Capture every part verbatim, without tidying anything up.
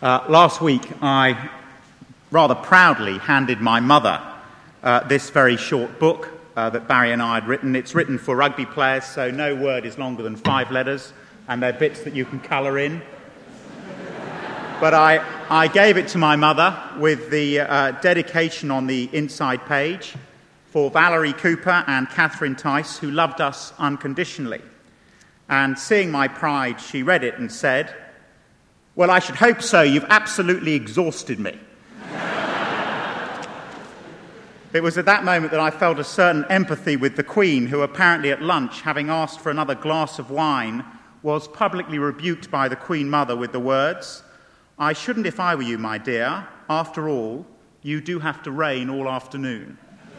Uh, last week, I rather proudly handed my mother uh, this very short book uh, that Barry and I had written. It's written for rugby players, so no word is longer than five letters, and they're bits that you can colour in. But I, I gave it to my mother with the uh, dedication on the inside page for Valerie Cooper and Catherine Tice, who loved us unconditionally. And seeing my pride, she read it and said, "Well, I should hope so. You've absolutely exhausted me." It was at that moment that I felt a certain empathy with the Queen, who apparently at lunch, having asked for another glass of wine, was publicly rebuked by the Queen Mother with the words, "I shouldn't if I were you, my dear. After all, you do have to reign all afternoon."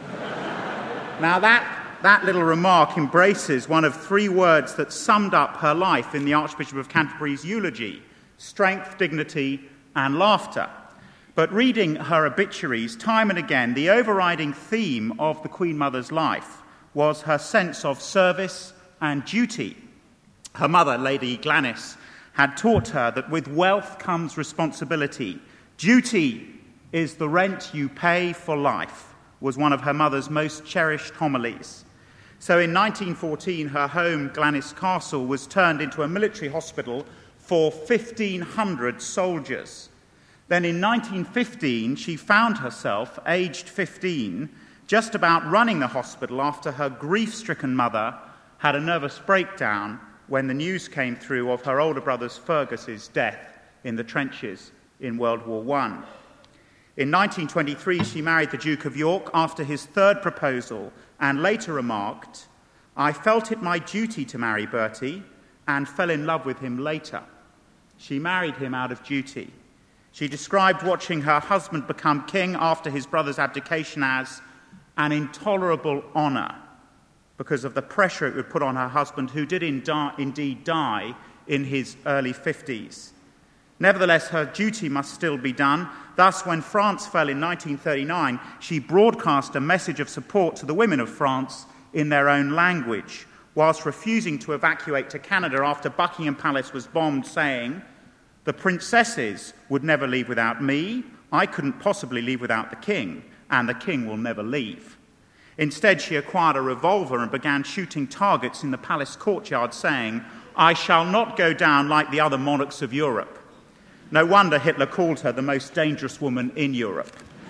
Now that, that little remark embraces one of three words that summed up her life in the Archbishop of Canterbury's eulogy: strength, dignity, and laughter. But reading her obituaries time and again, the overriding theme of the Queen Mother's life was her sense of service and duty. Her mother, Lady Glenys, had taught her that with wealth comes responsibility. Duty is the rent you pay for life, was one of her mother's most cherished homilies. So in nineteen fourteen, her home, Glenys Castle, was turned into a military hospital for fifteen hundred soldiers. Then in nineteen fifteen, she found herself, aged fifteen, just about running the hospital after her grief-stricken mother had a nervous breakdown when the news came through of her older brother's Fergus's death in the trenches in World War One. In nineteen twenty-three, she married the Duke of York after his third proposal and later remarked, "I felt it my duty to marry Bertie and fell in love with him later." She married him out of duty. She described watching her husband become king after his brother's abdication as an intolerable honour because of the pressure it would put on her husband, who did indeed die in his early fifties. Nevertheless, her duty must still be done. Thus, when France fell in nineteen thirty-nine, she broadcast a message of support to the women of France in their own language, whilst refusing to evacuate to Canada after Buckingham Palace was bombed, saying, "The princesses would never leave without me. I couldn't possibly leave without the king, and the king will never leave." Instead, she acquired a revolver and began shooting targets in the palace courtyard, saying, "I shall not go down like the other monarchs of Europe." No wonder Hitler called her the most dangerous woman in Europe.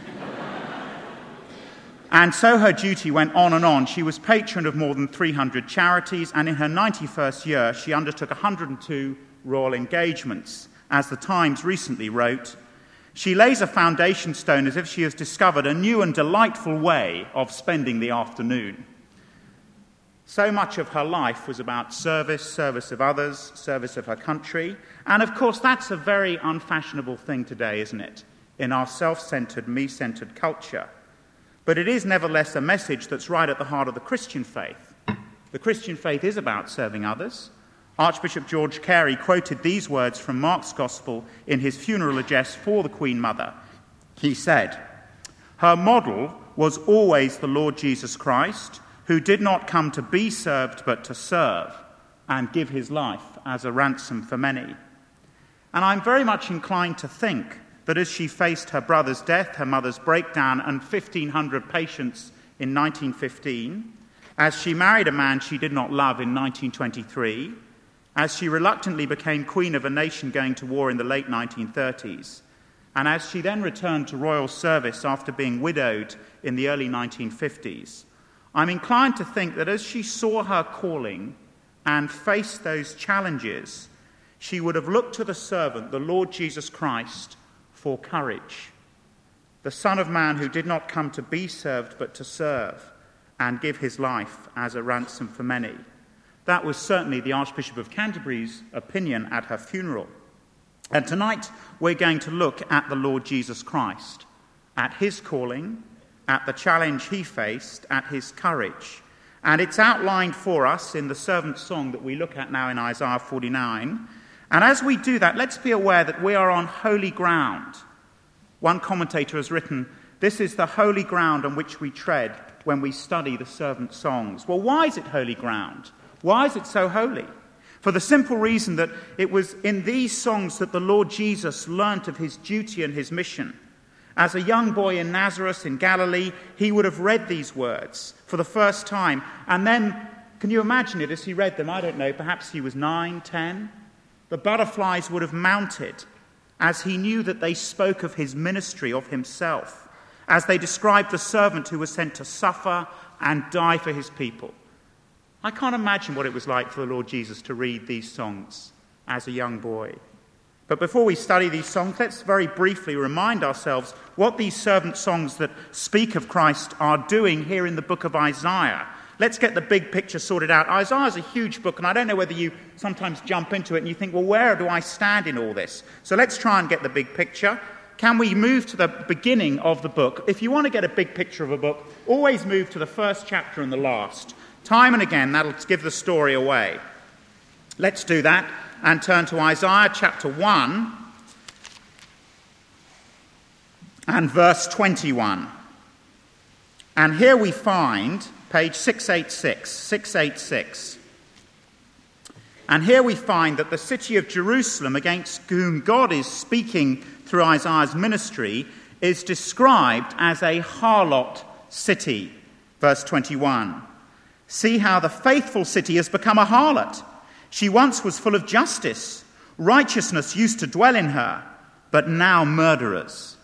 And so her duty went on and on. She was patron of more than three hundred charities, and in her ninety-first year, she undertook one hundred two royal engagements. As the Times recently wrote, "She lays a foundation stone as if she has discovered a new and delightful way of spending the afternoon." So much of her life was about service, service of others, service of her country. And of course, that's a very unfashionable thing today, isn't it, in our self-centered, me-centered culture. But it is nevertheless a message that's right at the heart of the Christian faith. The Christian faith is about serving others. Archbishop George Carey quoted these words from Mark's Gospel in his funeral address for the Queen Mother. He said, "Her model was always the Lord Jesus Christ, who did not come to be served but to serve and give his life as a ransom for many." And I'm very much inclined to think that as she faced her brother's death, her mother's breakdown, and fifteen hundred patients in nineteen fifteen, as she married a man she did not love in nineteen twenty-three, as she reluctantly became queen of a nation going to war in the late nineteen thirties, and as she then returned to royal service after being widowed in the early nineteen fifties, I'm inclined to think that as she saw her calling and faced those challenges, she would have looked to the servant, the Lord Jesus Christ, for courage. The Son of Man who did not come to be served but to serve and give his life as a ransom for many. That was certainly the Archbishop of Canterbury's opinion at her funeral. And tonight we're going to look at the Lord Jesus Christ, at his calling, at the challenge he faced, at his courage. And it's outlined for us in the servant song that we look at now in Isaiah forty-nine. And as we do that, let's be aware that we are on holy ground. One commentator has written, "This is the holy ground on which we tread when we study the servant songs." Well, why is it holy ground? Why is it so holy? For the simple reason that it was in these songs that the Lord Jesus learnt of his duty and his mission. As a young boy in Nazareth in Galilee, he would have read these words for the first time. And then, can you imagine it as he read them? I don't know, perhaps he was nine, ten. The butterflies would have mounted as he knew that they spoke of his ministry, of himself, as they described the servant who was sent to suffer and die for his people. I can't imagine what it was like for the Lord Jesus to read these songs as a young boy. But before we study these songs, let's very briefly remind ourselves what these servant songs that speak of Christ are doing here in the book of Isaiah. Let's get the big picture sorted out. Isaiah is a huge book, and I don't know whether you sometimes jump into it and you think, well, where do I stand in all this? So let's try and get the big picture. Can we move to the beginning of the book? If you want to get a big picture of a book, always move to the first chapter and the last. Time and again, that'll give the story away. Let's do that and turn to Isaiah chapter one and verse twenty-one. And here we find page six eighty-six, six eighty-six. And here we find that the city of Jerusalem, against whom God is speaking through Isaiah's ministry, is described as a harlot city. Verse twenty-one. See how the faithful city has become a harlot. She once was full of justice. Righteousness used to dwell in her, but now murderers.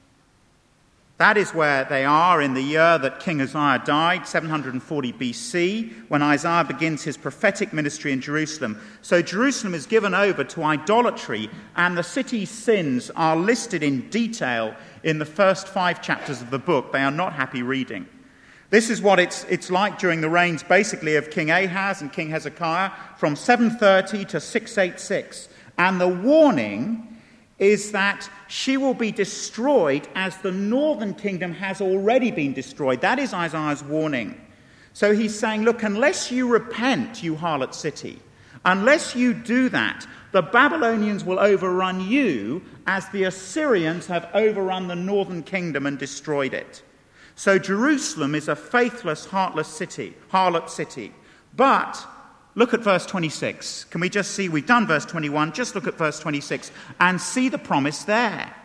That is where they are in the year that King Uzziah died, seven forty B C, when Isaiah begins his prophetic ministry in Jerusalem. So Jerusalem is given over to idolatry, and the city's sins are listed in detail in the first five chapters of the book. They are not happy reading. This is what it's, it's like during the reigns, basically, of King Ahaz and King Hezekiah, from seven thirty to six eighty-six. And the warning is that she will be destroyed as the northern kingdom has already been destroyed. That is Isaiah's warning. So he's saying, look, unless you repent, you harlot city, unless you do that, the Babylonians will overrun you as the Assyrians have overrun the northern kingdom and destroyed it. So Jerusalem is a faithless, heartless city, harlot city. But look at verse twenty-six. Can we just see, we've done verse twenty-one, just look at verse twenty-six and see the promise there.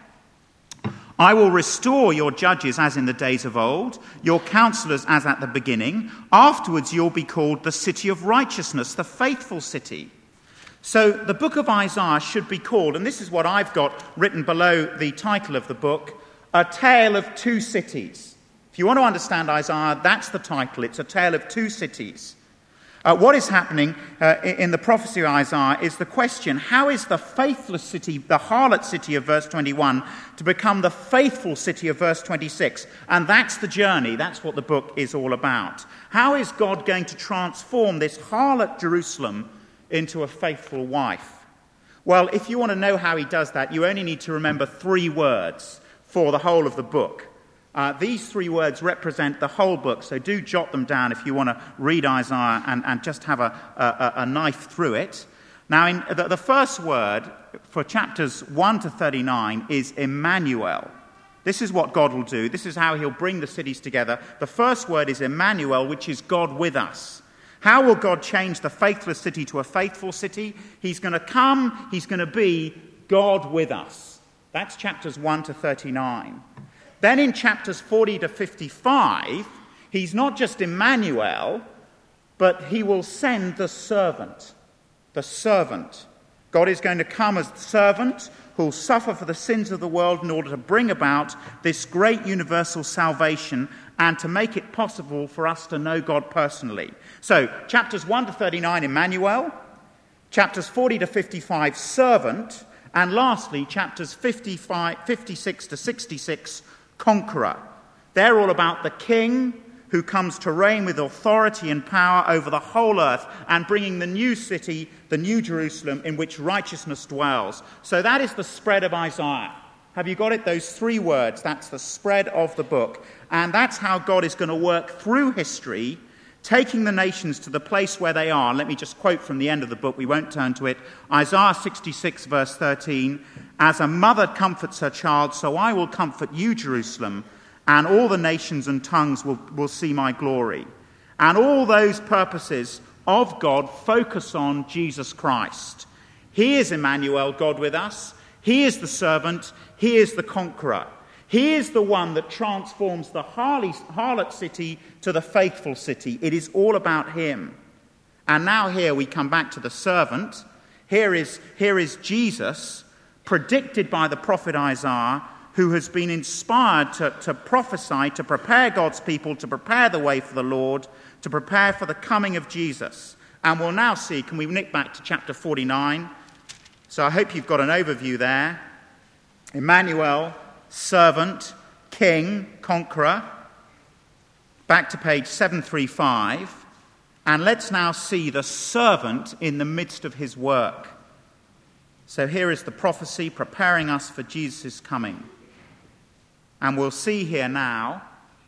I will restore your judges as in the days of old, your counselors as at the beginning. Afterwards you'll be called the city of righteousness, the faithful city. So the book of Isaiah should be called, and this is what I've got written below the title of the book, A Tale of Two Cities. If you want to understand Isaiah, that's the title. It's a tale of two cities. Uh, what is happening uh, in the prophecy of Isaiah is the question, how is the faithless city, the harlot city of verse twenty-one, to become the faithful city of verse twenty-six? And that's the journey. That's what the book is all about. How is God going to transform this harlot Jerusalem into a faithful wife? Well, if you want to know how he does that, you only need to remember three words for the whole of the book. Uh, these three words represent the whole book, so do jot them down if you want to read Isaiah and, and just have a, a, a knife through it. Now, in the, the first word for chapters one to thirty-nine is Emmanuel. This is what God will do. This is how he'll bring the cities together. The first word is Emmanuel, which is God with us. How will God change the faithless city to a faithful city? He's going to come, he's going to be God with us. That's chapters one to thirty-nine. Then in chapters forty to fifty-five, he's not just Emmanuel, but he will send the servant. The servant. God is going to come as the servant who will suffer for the sins of the world in order to bring about this great universal salvation and to make it possible for us to know God personally. So, chapters one to thirty-nine, Emmanuel. Chapters forty to fifty-five, servant. And lastly, chapters fifty-five, fifty-six to sixty-six, conqueror. They're all about the king who comes to reign with authority and power over the whole earth and bringing the new city, the new Jerusalem, in which righteousness dwells. So that is the spread of Isaiah. Have you got it? Those three words, that's the spread of the book. And that's how God is going to work through history, taking the nations to the place where they are. Let me just quote from the end of the book. We won't turn to it. Isaiah sixty-six, verse thirteen. As a mother comforts her child, so I will comfort you, Jerusalem, and all the nations and tongues will, will see my glory. And all those purposes of God focus on Jesus Christ. He is Emmanuel, God with us. He is the servant. He is the conqueror. He is the one that transforms the harlot city to the faithful city. It is all about him. And now here we come back to the servant. Here is, here is Jesus, predicted by the prophet Isaiah, who has been inspired to, to prophesy, to prepare God's people, to prepare the way for the Lord, to prepare for the coming of Jesus. And we'll now see, can we nick back to chapter forty-nine? So I hope you've got an overview there. Emmanuel, servant, king, conqueror. Back to page seven thirty-five. And let's now see the servant in the midst of his work. So here is the prophecy preparing us for Jesus' coming. And we'll see here now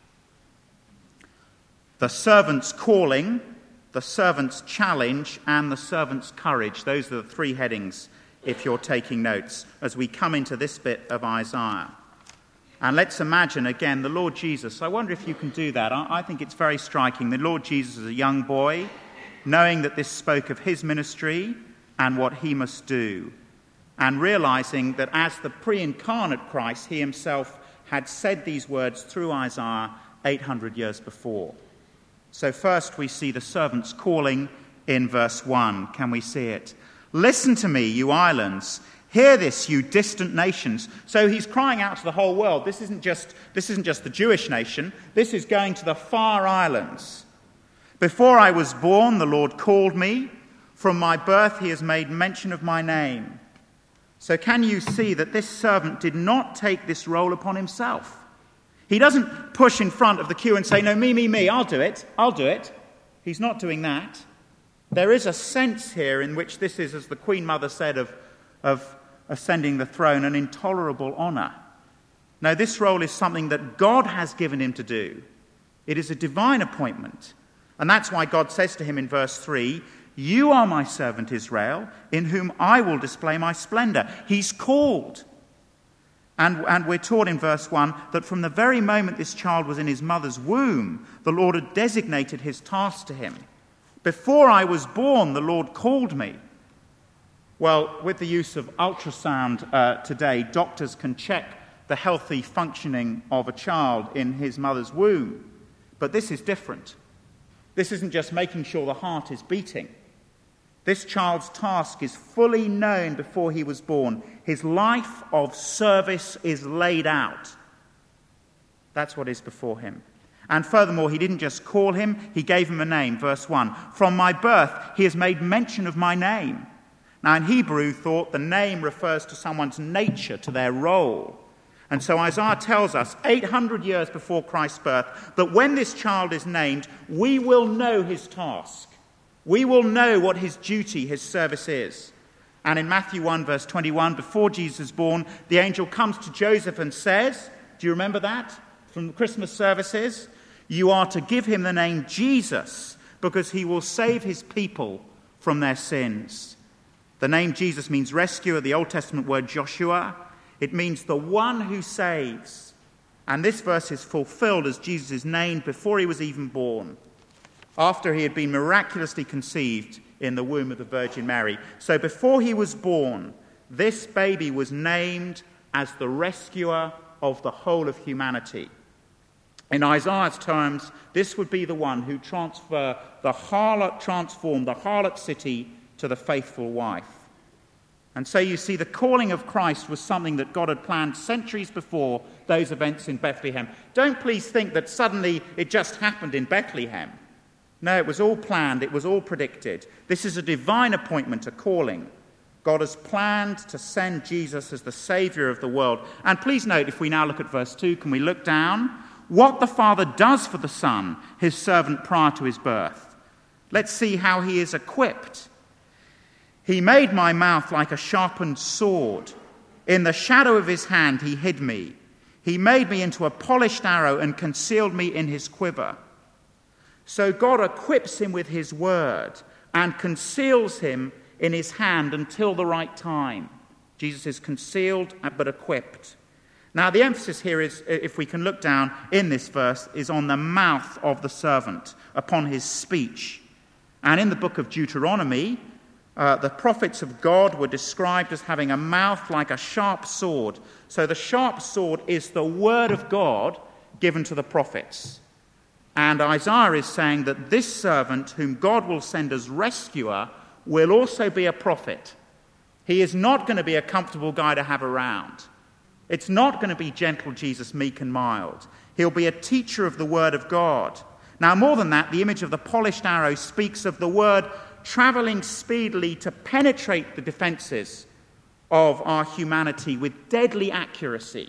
the servant's calling, the servant's challenge, and the servant's courage. Those are the three headings, if you're taking notes, as we come into this bit of Isaiah. And let's imagine, again, the Lord Jesus. I wonder if you can do that. I, I think it's very striking. The Lord Jesus is a young boy, knowing that this spoke of his ministry and what he must do, and realizing that as the pre-incarnate Christ, he himself had said these words through Isaiah eight hundred years before. So first we see the servant's calling in verse one. Can we see it? Listen to me, you islands. Hear this, you distant nations. So he's crying out to the whole world. This isn't just, this isn't just the Jewish nation. This is going to the far islands. Before I was born, the Lord called me. From my birth, he has made mention of my name. So can you see that this servant did not take this role upon himself? He doesn't push in front of the queue and say, no, me, me, me, I'll do it, I'll do it. He's not doing that. There is a sense here in which this is, as the Queen Mother said, of, of ascending the throne, an intolerable honour. No, this role is something that God has given him to do. It is a divine appointment. And that's why God says to him in verse three, you are my servant Israel, in whom I will display my splendour. He's called. And, and we're taught in verse one that from the very moment this child was in his mother's womb, the Lord had designated his task to him. Before I was born, the Lord called me. Well, with the use of ultrasound uh, today, doctors can check the healthy functioning of a child in his mother's womb. But this is different. This isn't just making sure the heart is beating. This child's task is fully known before he was born. His life of service is laid out. That's what is before him. And furthermore, he didn't just call him, he gave him a name. Verse one, from my birth, he has made mention of my name. Now, in Hebrew thought, the name refers to someone's nature, to their role. And so Isaiah tells us, eight hundred years before Christ's birth, that when this child is named, we will know his task. We will know what his duty, his service is. And in Matthew one, verse twenty-one, before Jesus is born, the angel comes to Joseph and says, do you remember that from the Christmas services? You are to give him the name Jesus, because he will save his people from their sins. The name Jesus means rescuer, the Old Testament word Joshua. It means the one who saves. And this verse is fulfilled as Jesus is named before he was even born, after he had been miraculously conceived in the womb of the Virgin Mary. So before he was born, this baby was named as the rescuer of the whole of humanity. In Isaiah's terms, this would be the one who transfer the harlot, transformed the harlot city to the faithful wife. And so you see, the calling of Christ was something that God had planned centuries before those events in Bethlehem. Don't please think that suddenly it just happened in Bethlehem. No, it was all planned, it was all predicted. This is a divine appointment, a calling. God has planned to send Jesus as the Saviour of the world. And please note, if we now look at verse two, can we look down? What the Father does for the Son, his servant prior to his birth. Let's see how he is equipped. He made my mouth like a sharpened sword. In the shadow of his hand he hid me. He made me into a polished arrow and concealed me in his quiver. So God equips him with his word and conceals him in his hand until the right time. Jesus is concealed but equipped. Now the emphasis here is, if we can look down in this verse, is on the mouth of the servant, upon his speech. And in the book of Deuteronomy, uh, the prophets of God were described as having a mouth like a sharp sword. So the sharp sword is the word of God given to the prophets. And Isaiah is saying that this servant, whom God will send as rescuer, will also be a prophet. He is not going to be a comfortable guy to have around. It's not going to be gentle Jesus, meek and mild. He'll be a teacher of the word of God. Now, more than that, the image of the polished arrow speaks of the word traveling speedily to penetrate the defenses of our humanity with deadly accuracy.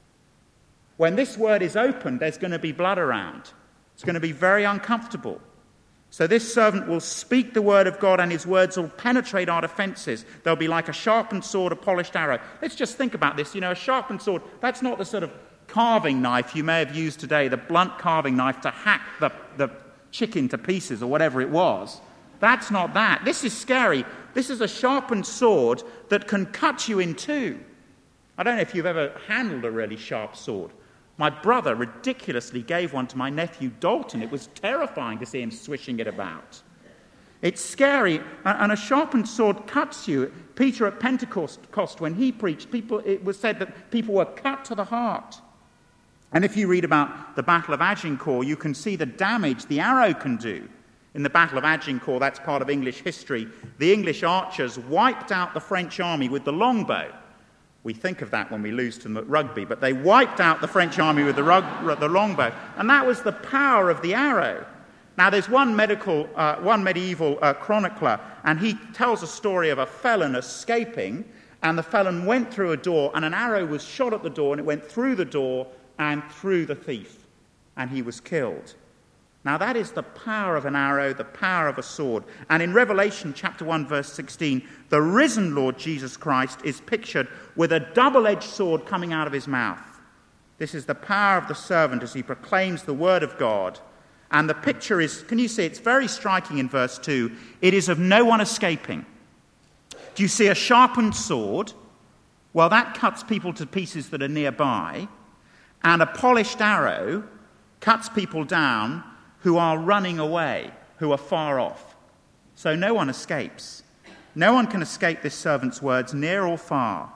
When this word is opened, there's going to be blood around. It's going to be very uncomfortable. So this servant will speak the word of God, and his words will penetrate our defenses. They'll be like a sharpened sword, a polished arrow. Let's just think about this. You know, a sharpened sword, that's not the sort of carving knife you may have used today, the blunt carving knife to hack the, the chicken to pieces or whatever it was. That's not that. This is scary. This is a sharpened sword that can cut you in two. I don't know if you've ever handled a really sharp sword. My brother ridiculously gave one to my nephew Dalton. It was terrifying to see him swishing it about. It's scary, and a sharpened sword cuts you. Peter at Pentecost, when he preached, people, it was said that people were cut to the heart. And if you read about the Battle of Agincourt, you can see the damage the arrow can do. In the Battle of Agincourt, that's part of English history, the English archers wiped out the French army with the longbow. We think of that when we lose to them at rugby, but they wiped out the French army with the, rug, the longbow, and that was the power of the arrow. Now, there's one medical, uh, one medieval uh, chronicler, and he tells a story of a felon escaping, and the felon went through a door, and an arrow was shot at the door, and it went through the door and through the thief, and he was killed. Now, that is the power of an arrow, the power of a sword. And in Revelation chapter one, verse sixteen, the risen Lord Jesus Christ is pictured with a double-edged sword coming out of his mouth. This is the power of the servant as he proclaims the word of God. And the picture is, can you see, it's very striking in verse two. It is of no one escaping. Do you see a sharpened sword? Well, that cuts people to pieces that are nearby. And a polished arrow cuts people down who are running away, who are far off. So no one escapes. No one can escape this servant's words, near or far.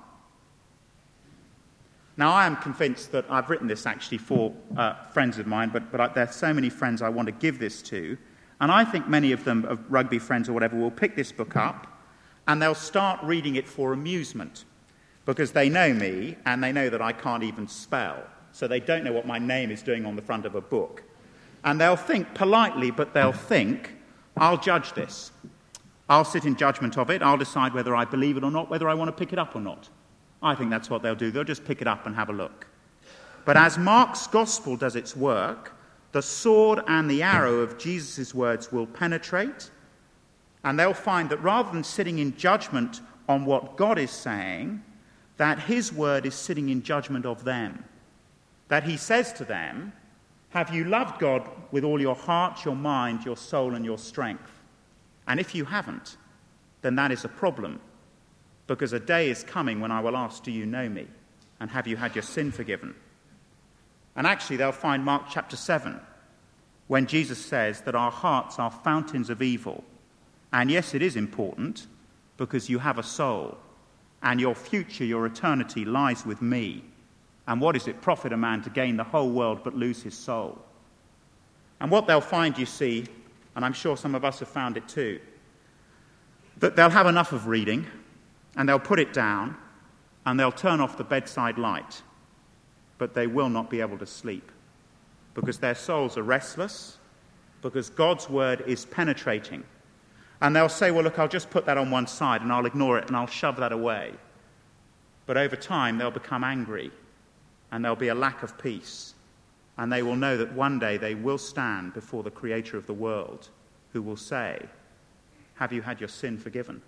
Now, I am convinced that I've written this actually for uh, friends of mine, but, but I, there are so many friends I want to give this to, and I think many of them, of rugby friends or whatever, will pick this book up, and they'll start reading it for amusement, because they know me, and they know that I can't even spell, so they don't know what my name is doing on the front of a book. And they'll think politely, but they'll think, I'll judge this. I'll sit in judgment of it. I'll decide whether I believe it or not, whether I want to pick it up or not. I think that's what they'll do. They'll just pick it up and have a look. But as Mark's gospel does its work, the sword and the arrow of Jesus' words will penetrate, and they'll find that rather than sitting in judgment on what God is saying, that his word is sitting in judgment of them. That he says to them, have you loved God with all your heart, your mind, your soul, and your strength? And if you haven't, then that is a problem, because a day is coming when I will ask, do you know me? And have you had your sin forgiven? And actually, they'll find Mark chapter seven, when Jesus says that our hearts are fountains of evil. And yes, it is important, because you have a soul, and your future, your eternity lies with me. And what does it profit a man to gain the whole world but lose his soul? And what they'll find, you see, and I'm sure some of us have found it too, that they'll have enough of reading, and they'll put it down, and they'll turn off the bedside light, but they will not be able to sleep, because their souls are restless, because God's word is penetrating. And they'll say, well, look, I'll just put that on one side, and I'll ignore it, and I'll shove that away. But over time, they'll become angry, and there'll be a lack of peace, and they will know that one day they will stand before the Creator of the world, who will say, have you had your sin forgiven?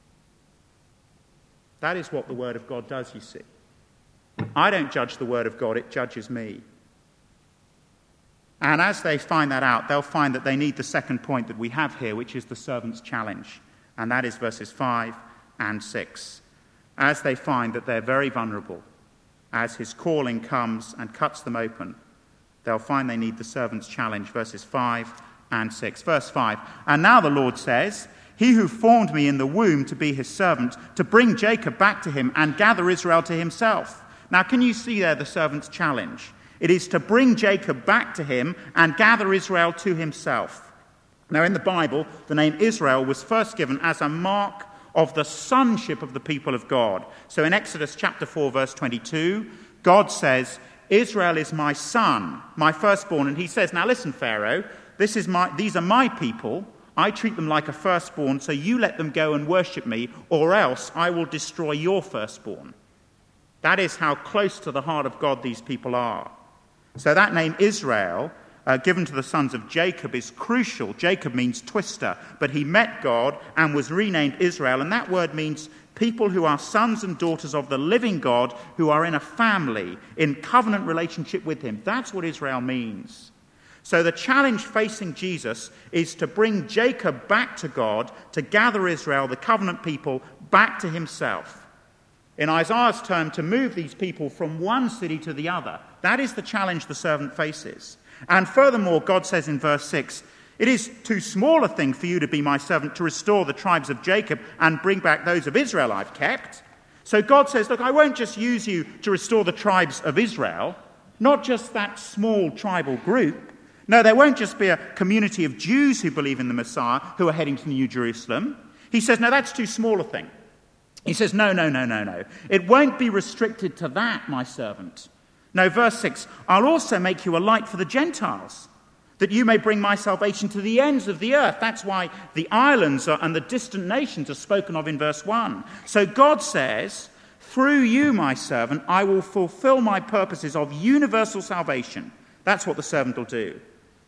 That is what the Word of God does, you see. I don't judge the Word of God, it judges me. And as they find that out, they'll find that they need the second point that we have here, which is the servant's challenge, and that is verses five and six. As they find that they're very vulnerable, as his calling comes and cuts them open, they'll find they need the servant's challenge, verses five and six. Verse five, and now the Lord says, he who formed me in the womb to be his servant, to bring Jacob back to him and gather Israel to himself. Now, can you see there the servant's challenge? It is to bring Jacob back to him and gather Israel to himself. Now, in the Bible, the name Israel was first given as a mark of the sonship of the people of God. So in Exodus chapter four, verse twenty-two, God says, Israel is my son, my firstborn. And he says, now listen, Pharaoh, this is my, these are my people. I treat them like a firstborn, so you let them go and worship me, or else I will destroy your firstborn. That is how close to the heart of God these people are. So that name Israel, uh, given to the sons of Jacob, is crucial. Jacob means twister, but he met God and was renamed Israel, and that word means people who are sons and daughters of the living God, who are in a family, in covenant relationship with him. That's what Israel means. So the challenge facing Jesus is to bring Jacob back to God, to gather Israel, the covenant people, back to himself. In Isaiah's term, to move these people from one city to the other. That is the challenge the servant faces. And furthermore, God says in verse six, it is too small a thing for you to be my servant to restore the tribes of Jacob and bring back those of Israel I've kept. So God says, look, I won't just use you to restore the tribes of Israel, not just that small tribal group. No, there won't just be a community of Jews who believe in the Messiah who are heading to the New Jerusalem. He says, no, that's too small a thing. He says, no, no, no, no, no. It won't be restricted to that, my servant. No, verse six, I'll also make you a light for the Gentiles, that you may bring my salvation to the ends of the earth. That's why the islands are, and the distant nations are spoken of in verse one. So God says, through you, my servant, I will fulfill my purposes of universal salvation. That's what the servant will do.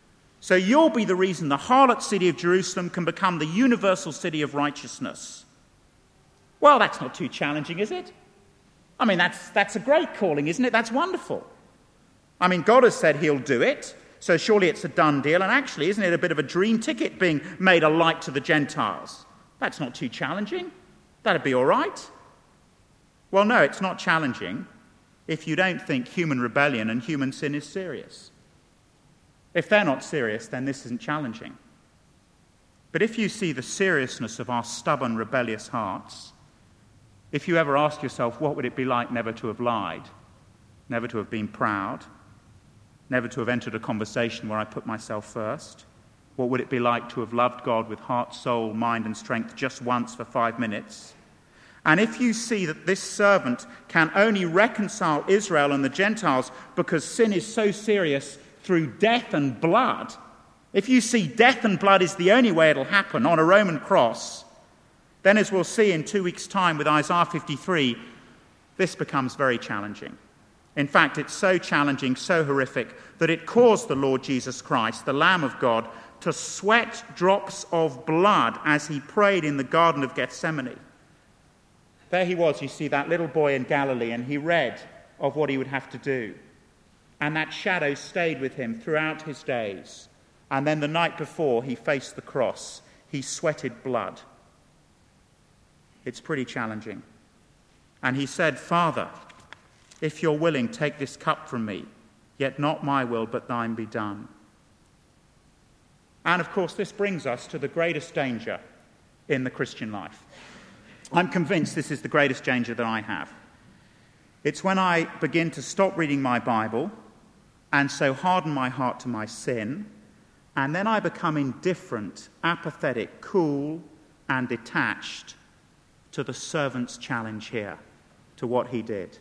So you'll be the reason the harlot city of Jerusalem can become the universal city of righteousness. Well, that's not too challenging, is it? I mean, that's, that's a great calling, isn't it? That's wonderful. I mean, God has said he'll do it, so surely it's a done deal. And actually, isn't it a bit of a dream ticket being made a light to the Gentiles? That's not too challenging. That'd be all right. Well, no, it's not challenging if you don't think human rebellion and human sin is serious. If they're not serious, then this isn't challenging. But if you see the seriousness of our stubborn, rebellious hearts, if you ever ask yourself, what would it be like never to have lied, never to have been proud, never to have entered a conversation where I put myself first? What would it be like to have loved God with heart, soul, mind, and strength just once for five minutes? And if you see that this servant can only reconcile Israel and the Gentiles because sin is so serious through death and blood, if you see death and blood is the only way it'll happen on a Roman cross, then as we'll see in two weeks' time with Isaiah fifty-three, this becomes very challenging. In fact, it's so challenging, so horrific, that it caused the Lord Jesus Christ, the Lamb of God, to sweat drops of blood as he prayed in the Garden of Gethsemane. There he was, you see, that little boy in Galilee, and he read of what he would have to do. And that shadow stayed with him throughout his days. And then the night before he faced the cross, he sweated blood. It's pretty challenging. And he said, Father, if you're willing, take this cup from me, yet not my will, but thine be done. And of course, this brings us to the greatest danger in the Christian life. I'm convinced this is the greatest danger that I have. It's when I begin to stop reading my Bible and so harden my heart to my sin, and then I become indifferent, apathetic, cool, and detached to the servant's challenge here, to what he did.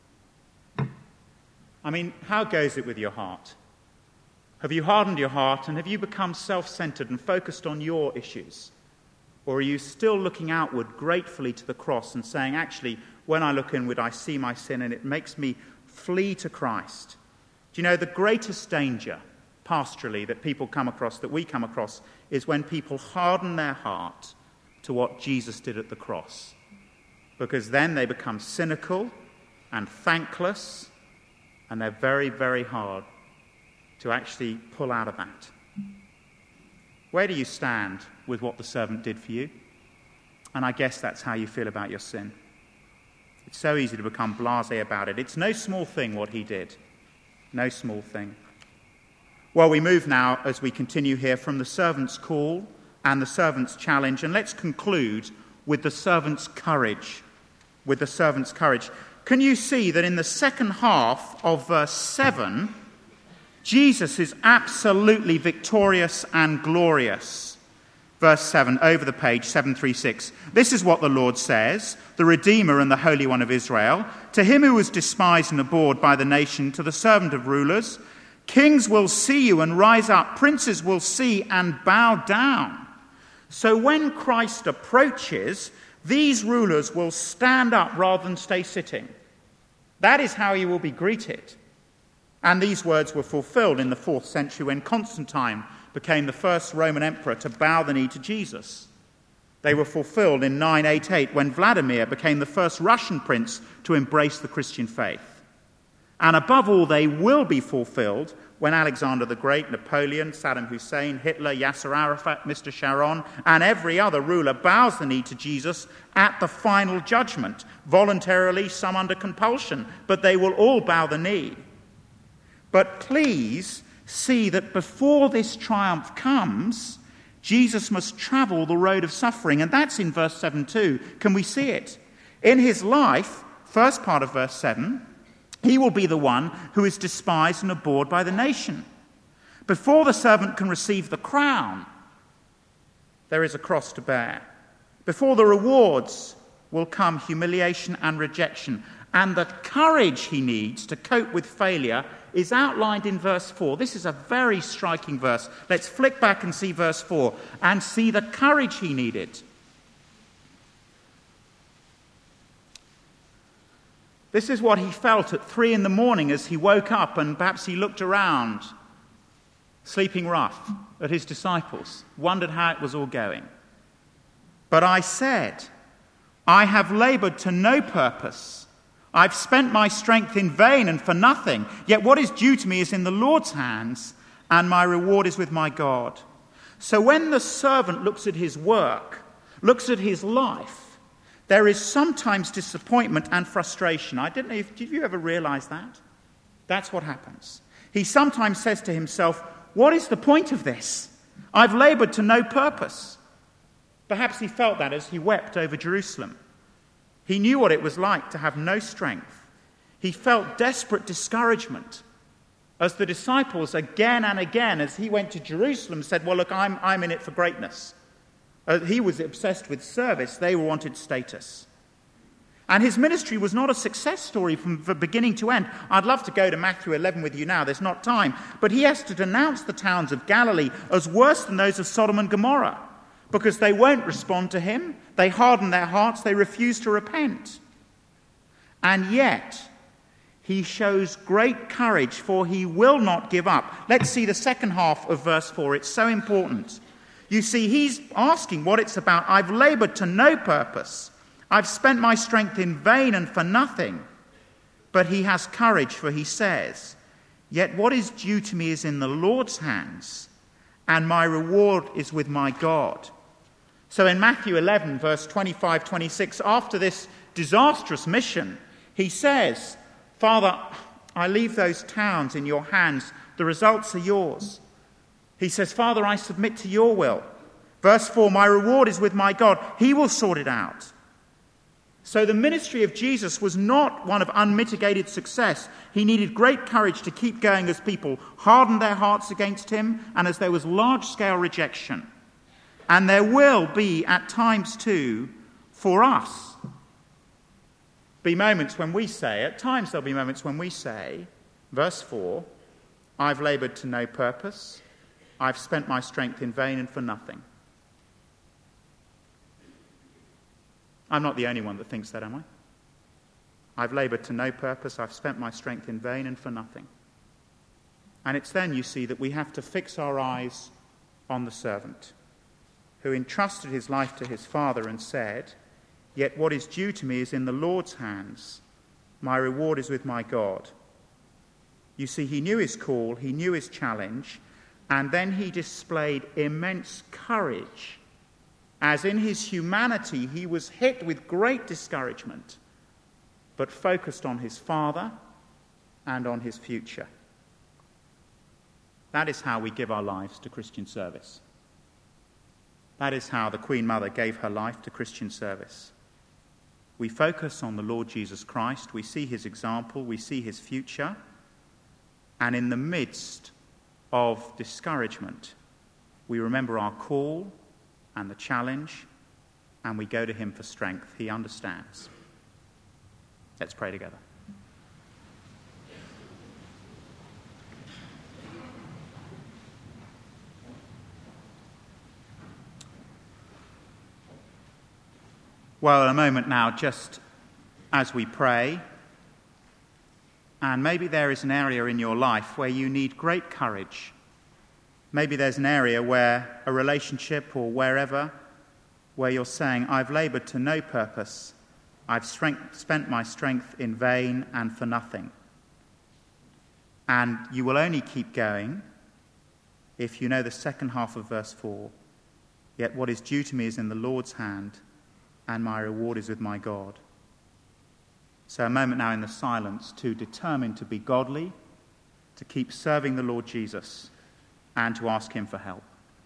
I mean, how goes it with your heart? Have you hardened your heart and have you become self-centered and focused on your issues? Or are you still looking outward gratefully to the cross and saying, actually, when I look inward, I see my sin and it makes me flee to Christ? Do you know, the greatest danger pastorally that people come across, that we come across, is when people harden their heart to what Jesus did at the cross. Because then they become cynical and thankless, and they're very, very hard to actually pull out of that. Where do you stand with what the servant did for you? And I guess that's how you feel about your sin. It's so easy to become blasé about it. It's no small thing what he did. No small thing. Well, we move now, as we continue here, from the servant's call and the servant's challenge, and let's conclude with the servant's courage. With the servant's courage. Can you see that in the second half of verse seven, Jesus is absolutely victorious and glorious? Verse seven, over the page, seven thirty-six. This is what the Lord says, the Redeemer and the Holy One of Israel, to him who was despised and abhorred by the nation, to the servant of rulers, kings will see you and rise up, princes will see and bow down. So when Christ approaches, these rulers will stand up rather than stay sitting. That is how he will be greeted. And these words were fulfilled in the fourth century when Constantine became the first Roman emperor to bow the knee to Jesus. They were fulfilled in nine eighty-eight when Vladimir became the first Russian prince to embrace the Christian faith. And above all, they will be fulfilled when Alexander the Great, Napoleon, Saddam Hussein, Hitler, Yasser Arafat, Mister Sharon, and every other ruler bows the knee to Jesus at the final judgment, voluntarily, some under compulsion, but they will all bow the knee. But please see that before this triumph comes, Jesus must travel the road of suffering, and that's in verse seven too. Can we see it? In his life, first part of verse seven, he will be the one who is despised and abhorred by the nation. Before the servant can receive the crown, there is a cross to bear. Before the rewards will come humiliation and rejection. And the courage he needs to cope with failure is outlined in verse four. This is a very striking verse. Let's flick back and see verse four and see the courage he needed. This is what he felt at three in the morning as he woke up and perhaps he looked around, sleeping rough, at his disciples, wondered how it was all going. But I said, I have labored to no purpose. I've spent my strength in vain and for nothing. Yet what is due to me is in the Lord's hands, and my reward is with my God. So when the servant looks at his work, looks at his life, there is sometimes disappointment and frustration. I don't know if, did you ever realize that? That's what happens. He sometimes says to himself, what is the point of this? I've labored to no purpose. Perhaps he felt that as he wept over Jerusalem. He knew what it was like to have no strength. He felt desperate discouragement as the disciples again and again, as he went to Jerusalem, said, well, look, I'm, I'm in it for greatness. Uh, he was obsessed with service. They wanted status. And his ministry was not a success story from, from beginning to end. I'd love to go to Matthew eleven with you now. There's not time. But he has to denounce the towns of Galilee as worse than those of Sodom and Gomorrah because they won't respond to him. They harden their hearts. They refuse to repent. And yet, he shows great courage, for he will not give up. Let's see the second half of verse four. It's so important. You see, he's asking what it's about. I've labored to no purpose. I've spent my strength in vain and for nothing. But he has courage, for he says, yet what is due to me is in the Lord's hands, and my reward is with my God. So in Matthew eleven, verse twenty-five, twenty-six, after this disastrous mission, he says, Father, I leave those towns in your hands. The results are yours. He says, Father, I submit to your will. Verse four, my reward is with my God. He will sort it out. So the ministry of Jesus was not one of unmitigated success. He needed great courage to keep going as people hardened their hearts against him and as there was large-scale rejection. And there will be, at times too, for us, be moments when we say, at times there'll be moments when we say, verse four, I've labored to no purpose. I've spent my strength in vain and for nothing. I'm not the only one that thinks that, am I? I've labored to no purpose. I've spent my strength in vain and for nothing. And it's then, you see, that we have to fix our eyes on the servant who entrusted his life to his father and said, yet what is due to me is in the Lord's hands. My reward is with my God. You see, he knew his call, he knew his challenge, and then he displayed immense courage, as in his humanity he was hit with great discouragement, but focused on his Father and on his future. That is how we give our lives to Christian service. That is how the Queen Mother gave her life to Christian service. We focus on the Lord Jesus Christ, we see his example, we see his future, and in the midst of discouragement, we remember our call and the challenge, and we go to him for strength. He understands. Let's pray together. Well, a moment now, just as we pray, and maybe there is an area in your life where you need great courage. Maybe there's an area where a relationship or wherever, where you're saying, I've laboured to no purpose, I've strength, spent my strength in vain and for nothing. And you will only keep going if you know the second half of verse four. Yet what is due to me is in the Lord's hand, and my reward is with my God. So a moment now in the silence to determine to be godly, to keep serving the Lord Jesus, and to ask him for help.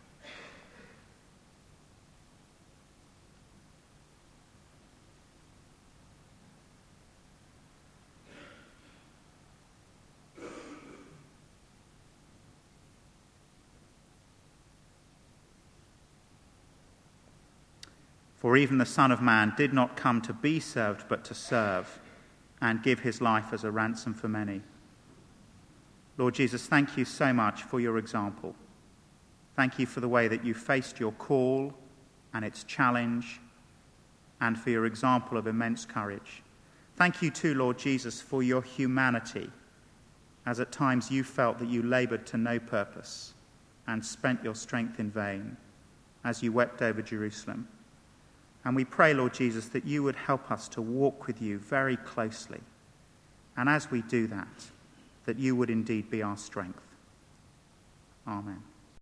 For even the Son of Man did not come to be served, but to serve, and give his life as a ransom for many. Lord Jesus, thank you so much for your example. Thank you for the way that you faced your call and its challenge, and for your example of immense courage. Thank you too, Lord Jesus, for your humanity, as at times you felt that you laboured to no purpose and spent your strength in vain as you wept over Jerusalem. And we pray, Lord Jesus, that you would help us to walk with you very closely. And as we do that, that you would indeed be our strength. Amen.